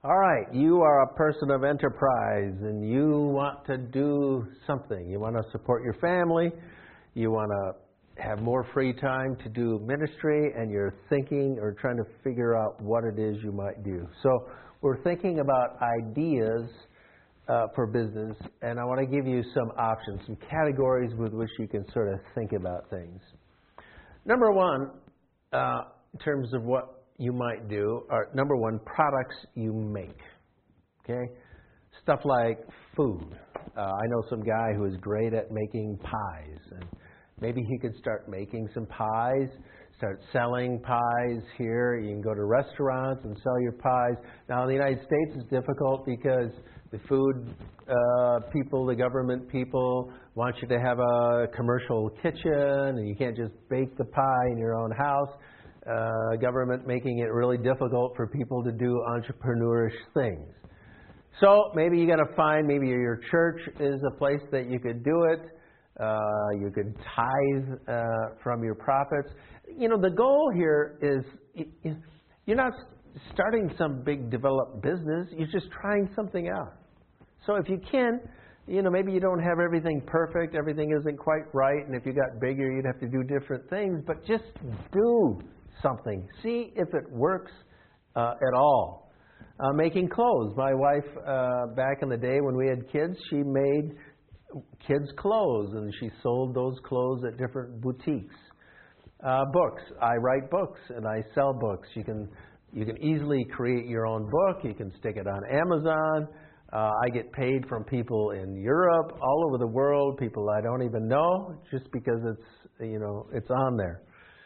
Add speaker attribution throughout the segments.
Speaker 1: All right, you are a person of enterprise and you want to do something. You want to support your family. You want to have more free time to do ministry, and you're thinking or trying to figure out what it is you might do. So we're thinking about ideas for business, and I want to give you some options, some categories with which you can sort of think about things. Number one, in terms of what you might do, are number one, products you make. Okay? Stuff like food. I know some guy who is great at making pies, and maybe he could start making some pies, start selling pies here. You can go to restaurants and sell your pies. Now in the United States it's difficult because the food people, the government people want you to have a commercial kitchen, and you can't just bake the pie in your own house. Government making it really difficult for people to do entrepreneurish things. So maybe you got to find, maybe your church is a place that you could do it. You could tithe from your profits. You know, the goal here is you're not starting some big developed business. You're just trying something out. So if you can, you know, maybe you don't have everything perfect, everything isn't quite right, and if you got bigger, you'd have to do different things, but just do something. See if it works at all. Making clothes. My wife, back in the day when we had kids, she made kids' clothes, and she sold those clothes at different boutiques. Books. I write books, and I sell books. You can easily create your own book. You can stick it on Amazon. I get paid from people in Europe, all over the world, people I don't even know, just because it's on there.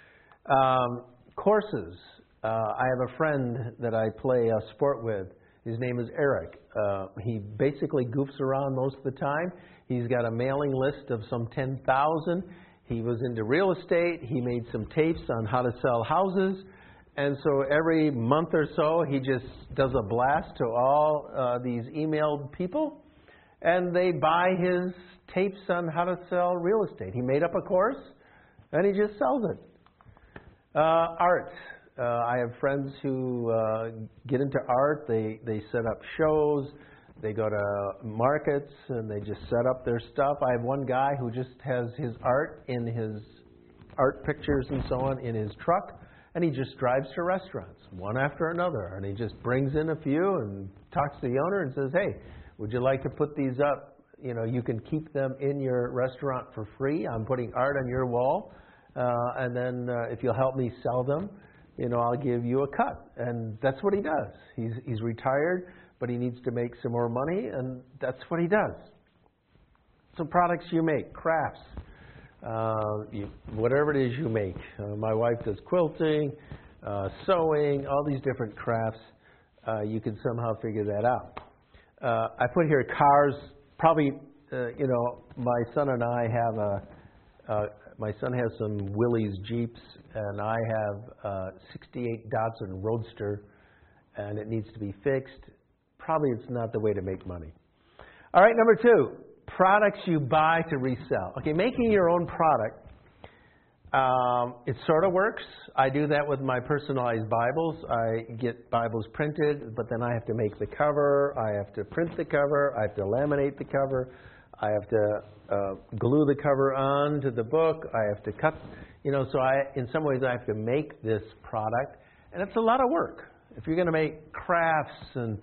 Speaker 1: Courses. I have a friend that I play a sport with. His name is Eric. He basically goofs around most of the time. He's got a mailing list of some 10,000. He was into real estate. He made some tapes on how to sell houses. And so every month or so, he just does a blast to all these emailed people, and they buy his tapes on how to sell real estate. He made up a course, and he just sells it. Art. I have friends who get into art. They set up shows. They go to markets, and they just set up their stuff. I have one guy who just has his art in his art pictures and so on in his truck. And he just drives to restaurants, one after another. And he just brings in a few and talks to the owner and says, hey, would you like to put these up? You know, you can keep them in your restaurant for free. I'm putting art on your wall. And then if you'll help me sell them, you know, I'll give you a cut. And that's what he does. He's retired, but he needs to make some more money, and that's what he does. So products you make, crafts. Whatever it is you make. My wife does quilting, sewing, all these different crafts. You can somehow figure that out. I put here cars. Probably, my son and I have my son has some Willys Jeeps, and I have a 68 Datsun Roadster, and it needs to be fixed. Probably it's not the way to make money. All right, number two. Products you buy to resell. Okay, making your own product, it sort of works. I do that with my personalized Bibles. I get Bibles printed, but then I have to make the cover. I have to print the cover. I have to laminate the cover. I have to glue the cover on to the book. I have to cut, so in some ways I have to make this product, and it's a lot of work. If you're going to make crafts and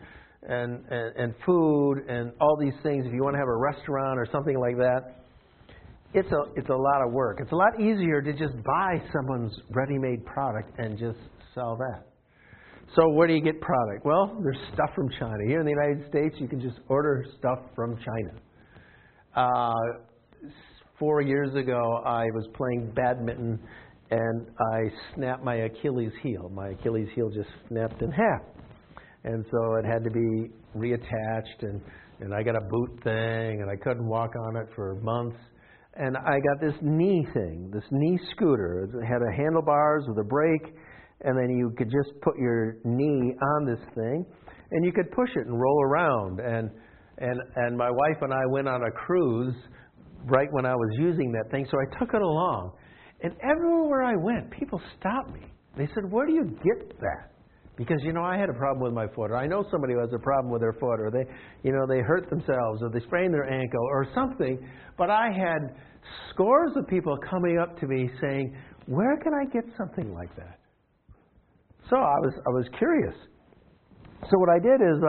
Speaker 1: food and all these things, if you want to have a restaurant or something like that, it's a lot of work. It's a lot easier to just buy someone's ready-made product and just sell that. So where do you get product? Well, there's stuff from China. Here in the United States, you can just order stuff from China. 4 years ago, I was playing badminton, and I snapped my Achilles heel. My Achilles heel just snapped in half. And so it had to be reattached, and I got a boot thing, and I couldn't walk on it for months. And I got this knee thing, this knee scooter. It had a handlebars with a brake, and then you could just put your knee on this thing, and you could push it and roll around. And my wife and I went on a cruise right when I was using that thing, so I took it along. And everywhere I went, people stopped me. They said, where do you get that? Because, I had a problem with my foot, or I know somebody who has a problem with their foot, or they hurt themselves, or they sprained their ankle, or something. But I had scores of people coming up to me saying, where can I get something like that? So I was curious. So what I did is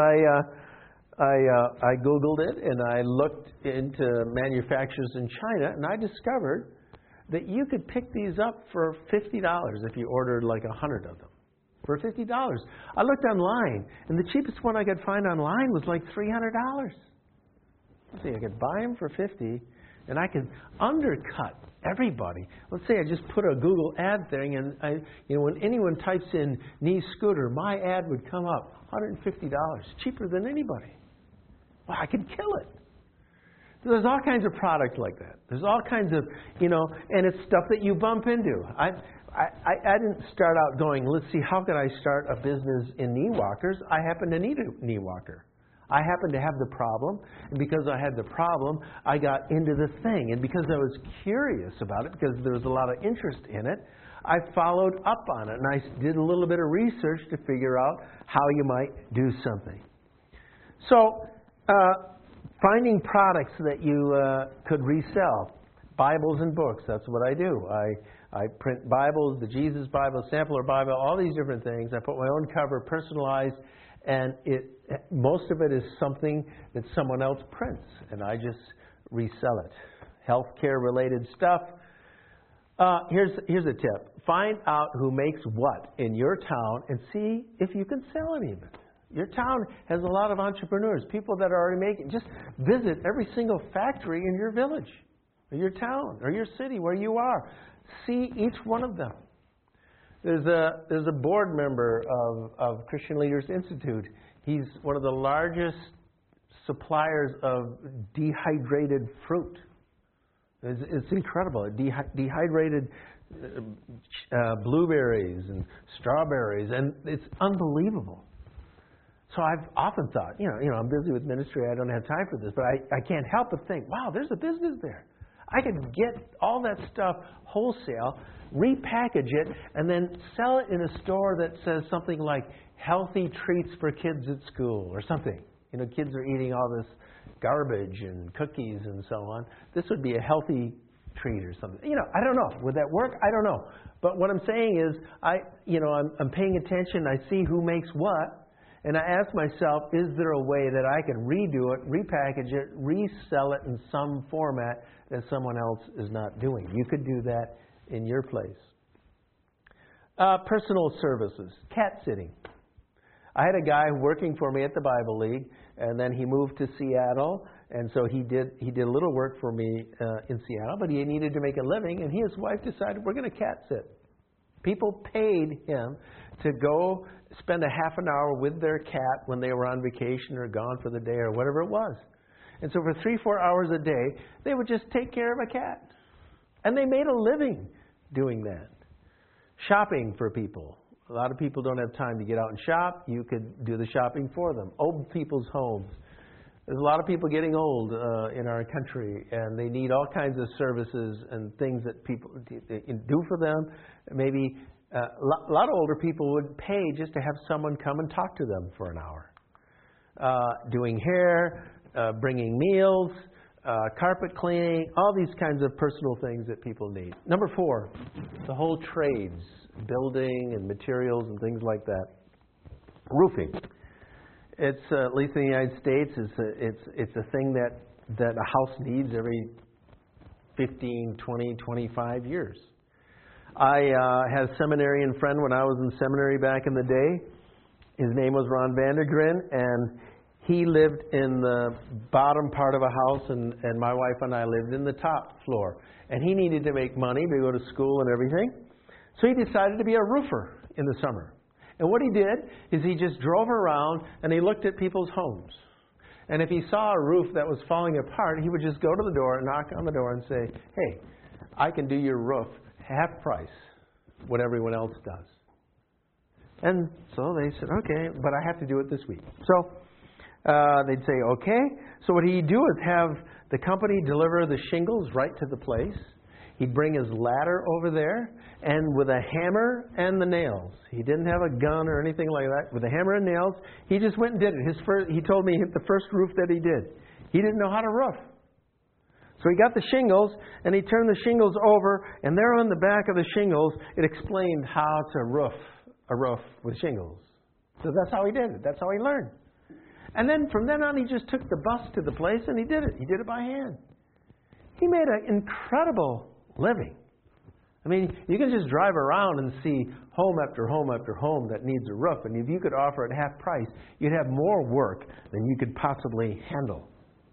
Speaker 1: I Googled it, and I looked into manufacturers in China, and I discovered that you could pick these up for $50 if you ordered like 100 of them. For $50. I looked online, and the cheapest one I could find online was like $300. Let's see, I could buy them for $50, and I could undercut everybody. Let's say I just put a Google ad thing, and when anyone types in knee scooter, my ad would come up, $150, cheaper than anybody. Well, I could kill it. There's all kinds of products like that. There's all kinds of, and it's stuff that you bump into. I didn't start out going, let's see, how can I start a business in knee walkers? I happen to need a knee walker. I happen to have the problem, and because I had the problem, I got into the thing. And because I was curious about it, because there was a lot of interest in it, I followed up on it, and I did a little bit of research to figure out how you might do something. So, finding products that you could resell, Bibles and books, that's what I do. I print Bibles, the Jesus Bible, Sampler Bible, all these different things. I put my own cover, personalized, and most of it is something that someone else prints, and I just resell it. Healthcare related stuff. Here's a tip. Find out who makes what in your town and see if you can sell any of it. Your town has a lot of entrepreneurs, people that are already making. Just visit every single factory in your village, or your town, or your city where you are. See each one of them. There's a board member of Christian Leaders Institute. He's one of the largest suppliers of dehydrated fruit. It's incredible. Dehydrated blueberries and strawberries, and it's unbelievable. So I've often thought, I'm busy with ministry, I don't have time for this, but I can't help but think, wow, there's a business there. I could get all that stuff wholesale, repackage it, and then sell it in a store that says something like healthy treats for kids at school or something. Kids are eating all this garbage and cookies and so on. This would be a healthy treat or something. I don't know. Would that work? I don't know. But what I'm saying is, I'm paying attention. I see who makes what. And I ask myself, is there a way that I can redo it, repackage it, resell it in some format that someone else is not doing? You could do that in your place. Personal services, cat sitting. I had a guy working for me at the Bible League, and then he moved to Seattle, and so he did a little work for me in Seattle, but he needed to make a living, and he and his wife decided, we're going to cat sit. People paid him to go spend a half an hour with their cat when they were on vacation or gone for the day or whatever it was. And so for 3-4 hours a day, they would just take care of a cat. And they made a living doing that. Shopping for people. A lot of people don't have time to get out and shop. You could do the shopping for them. Old people's homes. There's a lot of people getting old in our country, and they need all kinds of services and things that people do for them. Maybe a lot of older people would pay just to have someone come and talk to them for an hour. Doing hair, bringing meals, carpet cleaning, all these kinds of personal things that people need. Number 4, the whole trades, building and materials and things like that. Roofing. It's at least in the United States, it's a thing that a house needs every 15, 20, 25 years. I had a seminarian friend when I was in seminary back in the day. His name was Ron Vandergren, and he lived in the bottom part of a house, and my wife and I lived in the top floor. And he needed to make money to go to school and everything. So he decided to be a roofer in the summer. And what he did is he just drove around and he looked at people's homes. And if he saw a roof that was falling apart, he would just go to the door, knock on the door and say, hey, I can do your roof half price, what everyone else does. And so they said, okay, but I have to do it this week. So they'd say, okay. So what he'd do is have the company deliver the shingles right to the place. He'd bring his ladder over there, and with a hammer and the nails. He didn't have a gun or anything like that. With a hammer and nails, he just went and did it. He told me the first roof that he did. He didn't know how to roof. So he got the shingles, and he turned the shingles over, and there on the back of the shingles, it explained how to roof a roof with shingles. So that's how he did it. That's how he learned. And then from then on, he just took the bus to the place, and he did it. He did it by hand. He made an incredible living. I mean, you can just drive around and see home after home after home that needs a roof. And if you could offer at half price, you'd have more work than you could possibly handle.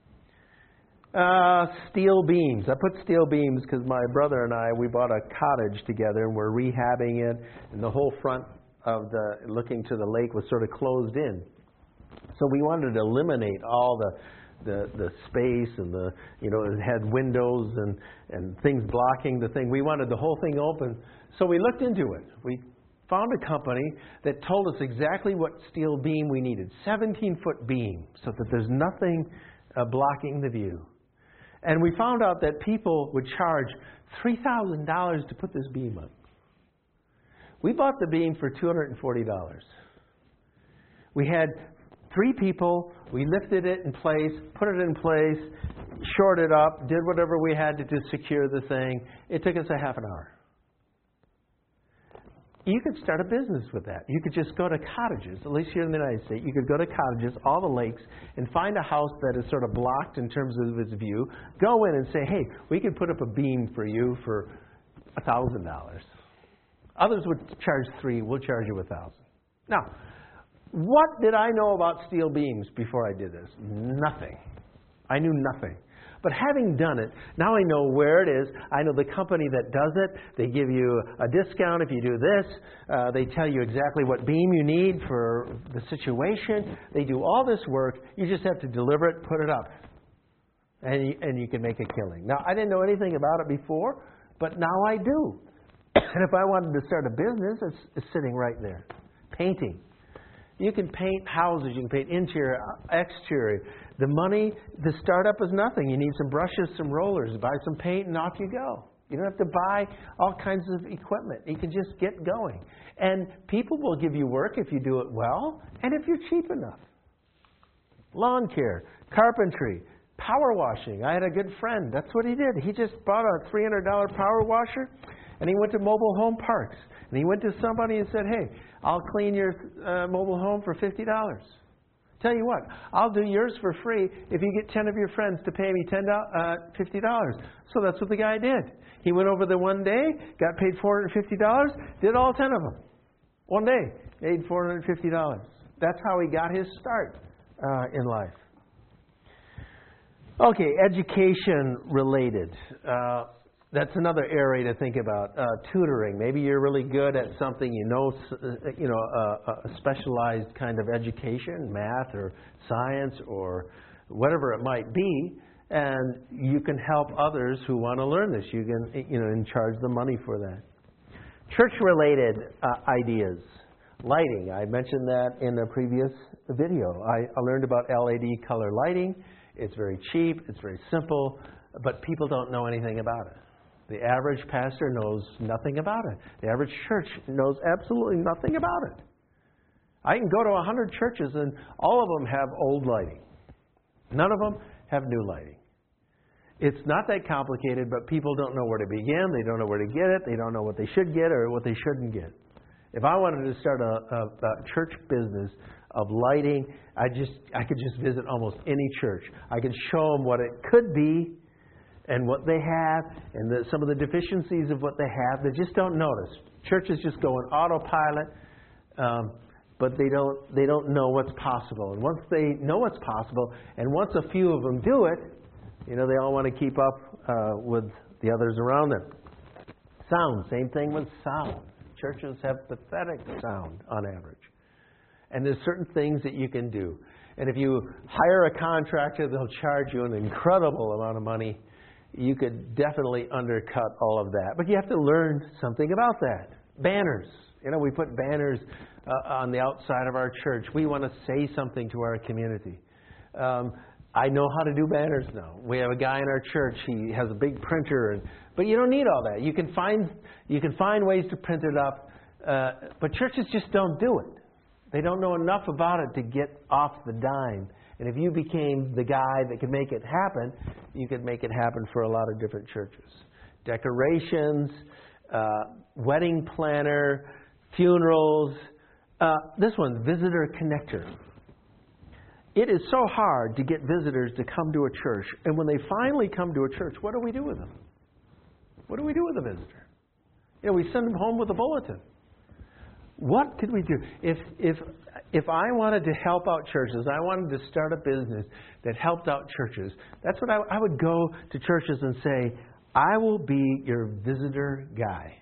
Speaker 1: Steel beams. I put steel beams because my brother and I, we bought a cottage together and we're rehabbing it. And the whole front of looking to the lake was sort of closed in. So we wanted to eliminate all the space and it had windows and things blocking the thing. We wanted the whole thing open. So we looked into it. We found a company that told us exactly what steel beam we needed. 17-foot beam so that there's nothing blocking the view. And we found out that people would charge $3,000 to put this beam up. We bought the beam for $240. We had 3 people, we lifted it in place, put it in place, shored it up, did whatever we had to secure the thing. It took us a half an hour. You could start a business with that. You could just go to cottages, at least here in the United States. You could go to cottages, all the lakes, and find a house that is sort of blocked in terms of its view. Go in and say, hey, we could put up a beam for you for $1,000. Others would charge $3,000. We'll charge you $1,000. Now, what did I know about steel beams before I did this? Nothing. I knew nothing. But having done it, now I know where it is. I know the company that does it. They give you a discount if you do this. They tell you exactly what beam you need for the situation. They do all this work. You just have to deliver it, put it up. And you can make a killing. Now, I didn't know anything about it before, but now I do. And if I wanted to start a business, it's sitting right there. Painting. You can paint houses, you can paint interior, exterior. The money, the startup is nothing. You need some brushes, some rollers, buy some paint, and off you go. You don't have to buy all kinds of equipment. You can just get going. And people will give you work if you do it well, and if you're cheap enough. Lawn care, carpentry, power washing. I had a good friend. That's what he did. He just bought a $300 power washer, and he went to mobile home parks. And he went to somebody and said, hey, I'll clean your mobile home for $50. Tell you what, I'll do yours for free if you get 10 of your friends to pay me $50. So that's what the guy did. He went over there one day, got paid $450, did all 10 of them. One day, made $450. That's how he got his start in life. Okay, education related. That's another area to think about. Tutoring. Maybe you're really good at something, a specialized kind of education, math or science or whatever it might be, and you can help others who want to learn this. You can, and charge them money for that. Church-related ideas. Lighting. I mentioned that in a previous video. I learned about LED color lighting. It's very cheap. It's very simple, but people don't know anything about it. The average pastor knows nothing about it. The average church knows absolutely nothing about it. I can go to 100 churches and all of them have old lighting. None of them have new lighting. It's not that complicated, but people don't know where to begin. They don't know where to get it. They don't know what they should get or what they shouldn't get. If I wanted to start a church business of lighting, I could just visit almost any church. I could show them what it could be and what they have, and some of the deficiencies of what they have. They just don't notice. Churches just go on autopilot, but they don't know what's possible. And once they know what's possible, and once a few of them do it, they all want to keep up with the others around them. Sound, same thing with sound. Churches have pathetic sound on average. And there's certain things that you can do. And if you hire a contractor, they'll charge you an incredible amount of money. You could definitely undercut all of that. But you have to learn something about that. Banners. We put banners on the outside of our church. We want to say something to our community. I know how to do banners now. We have a guy in our church. He has a big printer, but you don't need all that. You can find ways to print it up, but churches just don't do it. They don't know enough about it to get off the dime. And if you became the guy that could make it happen, you could make it happen for a lot of different churches. Decorations, wedding planner, funerals. This one, visitor connector. It is so hard to get visitors to come to a church. And when they finally come to a church, what do we do with them? What do we do with a visitor? We send them home with a bulletin. What could we do? If I wanted to help out churches, I wanted to start a business that helped out churches, that's what I would go to churches and say, I will be your visitor guy.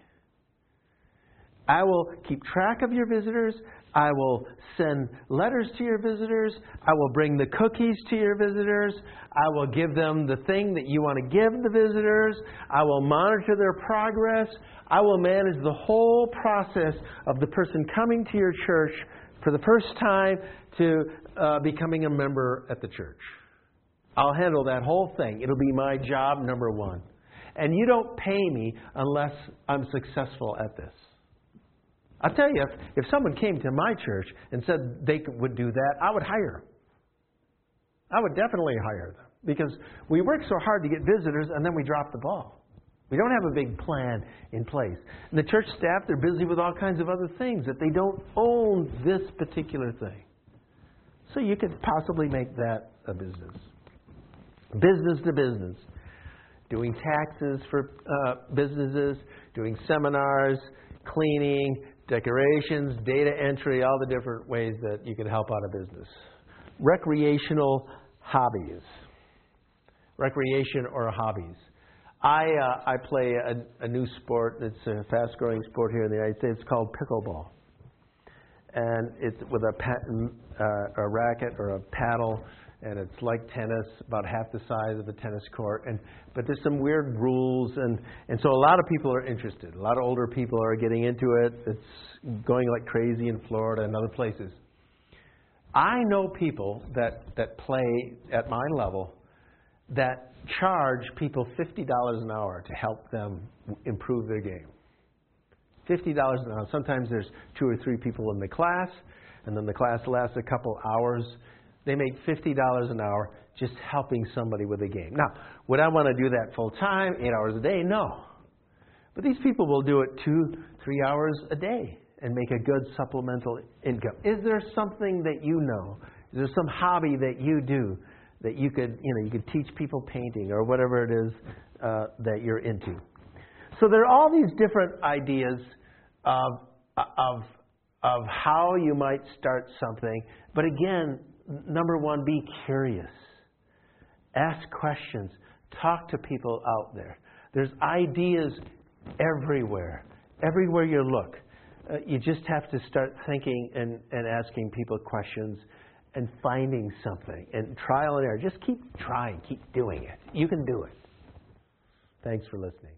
Speaker 1: I will keep track of your visitors. I will send letters to your visitors. I will bring the cookies to your visitors. I will give them the thing that you want to give the visitors. I will monitor their progress. I will manage the whole process of the person coming to your church for the first time to becoming a member at the church. I'll handle that whole thing. It'll be my job number one. And you don't pay me unless I'm successful at this. I'll tell you, if someone came to my church and said they would do that, I would hire them. I would definitely hire them. Because we work so hard to get visitors and then we drop the ball. We don't have a big plan in place. And the church staff, they're busy with all kinds of other things that they don't own this particular thing. So you could possibly make that a business. Business to business. Doing taxes for businesses, doing seminars, cleaning, decorations, data entry, all the different ways that you can help out a business. Recreational hobbies. Recreation or hobbies. I play a new sport that's a fast-growing sport here in the United States. It's called pickleball. And it's with a racket or a paddle, and it's like tennis, about half the size of a tennis court. But there's some weird rules, and so a lot of people are interested. A lot of older people are getting into it. It's going like crazy in Florida and other places. I know people that play at my level that charge people $50 an hour to help them improve their game. $50 an hour. Sometimes there's 2 or 3 people in the class, and then the class lasts a couple hours. They make $50 an hour just helping somebody with a game. Now, would I want to do that full time, 8 hours a day? No. But these people will do it 2-3 hours a day and make a good supplemental income. Is there something that you know? Is there some hobby that you do that you could teach people painting or whatever it is that you're into? So there are all these different ideas of how you might start something. But again, number one, be curious. Ask questions. Talk to people out there. There's ideas everywhere. Everywhere you look. You just have to start thinking and asking people questions and finding something. And trial and error. Just keep trying. Keep doing it. You can do it. Thanks for listening.